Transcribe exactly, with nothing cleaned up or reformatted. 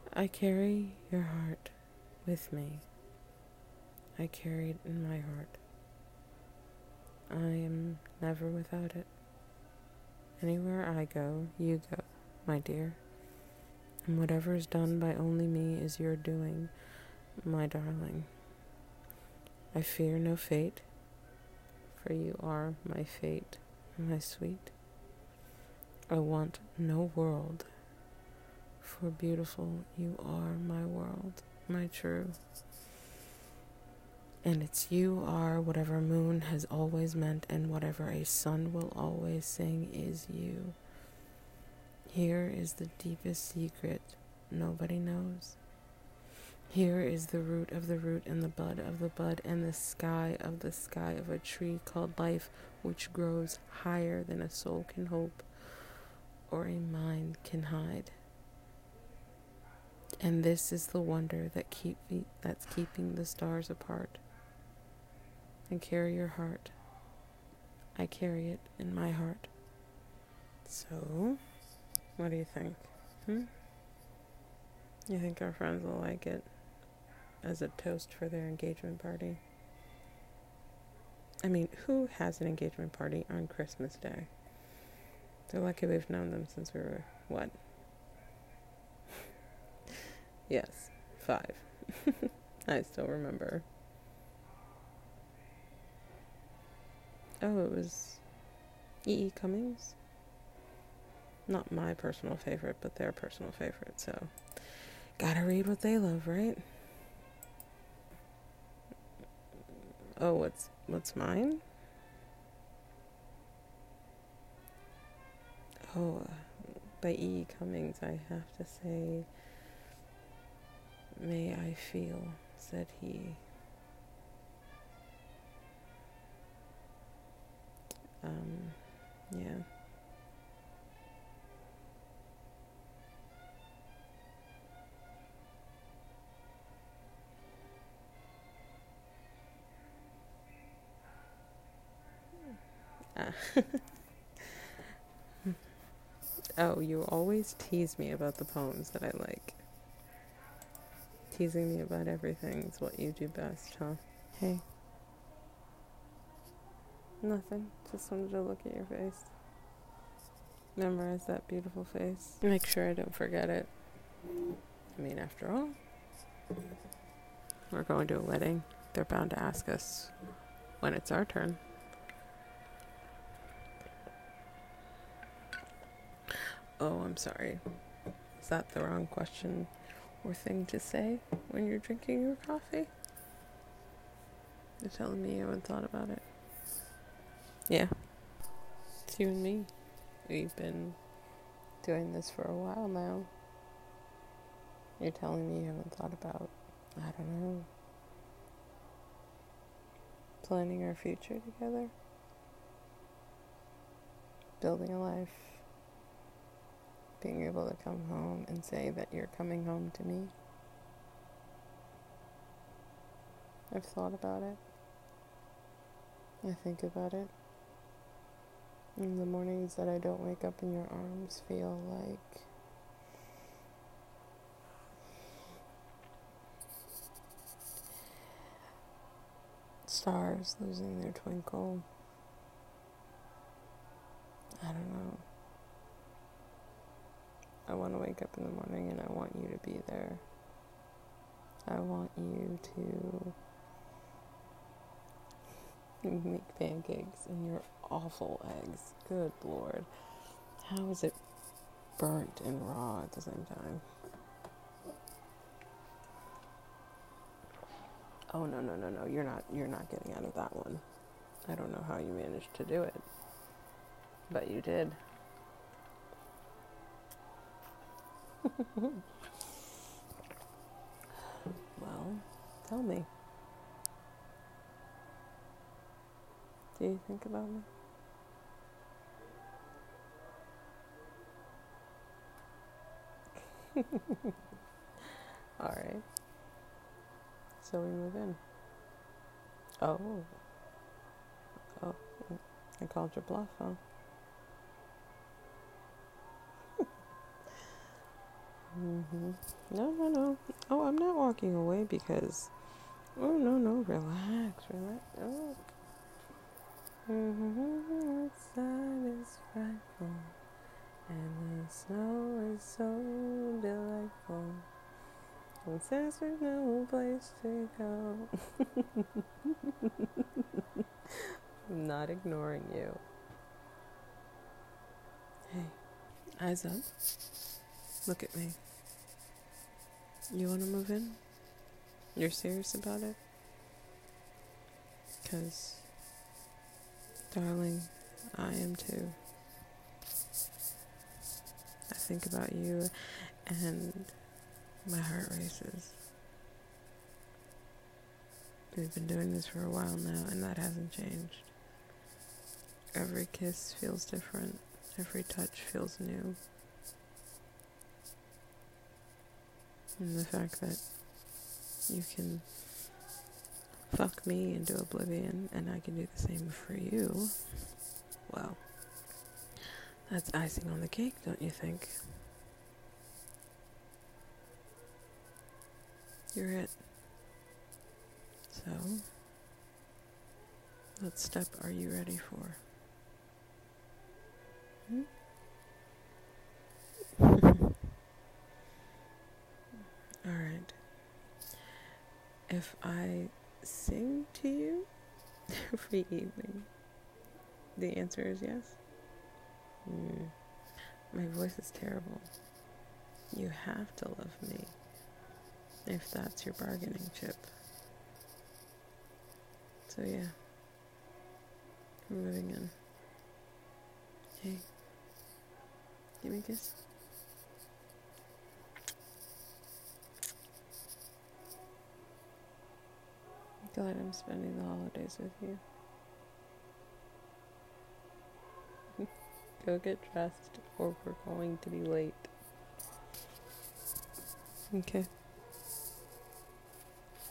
I carry your heart with me. I carry it in my heart. I am never without it. Anywhere I go, you go, my dear. And whatever is done by only me is your doing, my darling. I fear no fate, for you are my fate, my sweet. I want no world, for beautiful you are my world, my true. And it's you are whatever moon has always meant, and whatever a sun will always sing is you. Here is the deepest secret nobody knows. Here is the root of the root and the bud of the bud and the sky of the sky of a tree called life, which grows higher than a soul can hope or a mind can hide. And this is the wonder that keep that's keeping the stars apart. I carry your heart. I carry it in my heart. So, what do you think? Hmm? You think our friends will like it as a toast for their engagement party? I mean, who has an engagement party on Christmas Day? They're lucky we've known them since we were, what? Yes, five. I still remember. Oh, it was E E. Cummings? Not my personal favorite, but their personal favorite, so gotta read what they love, right? Oh, what's what's mine? Oh, by E E. Cummings, I have to say, "May I feel," said he. Um, yeah. Ah. Oh, you always tease me about the poems that I like. Teasing me about everything is what you do best, huh? Hey. Nothing. Just wanted to look at your face. Memorize that beautiful face. Make sure I don't forget it. I mean, after all, we're going to a wedding. They're bound to ask us when it's our turn. Oh, I'm sorry. Is that the wrong question or thing to say when you're drinking your coffee? You're telling me you haven't thought about it. Yeah. It's you and me. We've been doing this for a while now. You're telling me you haven't thought about, I don't know, planning our future together? Building a life. Being able to come home and say that you're coming home to me. I've thought about it. I think about it. And the mornings that I don't wake up in your arms feel like stars losing their twinkle. I don't know. I want to wake up in the morning and I want you to be there. I want you to make pancakes and your awful eggs. Good Lord. How is it burnt and raw at the same time? Oh, no, no, no, no. You're not, you're not getting out of that one. I don't know how you managed to do it. But you did. Well, tell me. Do you think about me? Alright. So we move in. Oh. Oh. I called your bluff, huh? Mm-hmm. No, no, no. Oh, I'm not walking away because. Oh, no, no. Relax, relax. Oh. Mm-hmm. Outside is frightful, and the snow is so delightful. And since there's no place to go, I'm not ignoring you. Hey, eyes up. Look at me. You want to move in? You're serious about it? Because, darling, I am too. I think about you and my heart races. We've been doing this for a while now, and that hasn't changed. Every kiss feels different. Every touch feels new. And the fact that you can fuck me into oblivion and I can do the same for you, well, that's icing on the cake, don't you think? You're it. So, what step are you ready for? Hmm? Alright. If I sing to you every evening, the answer is yes? Mm. My voice is terrible. You have to love me if that's your bargaining chip. So yeah, we're moving in. Hey, give me a kiss. Glad I'm spending the holidays with you. Go get dressed or we're going to be late. Okay.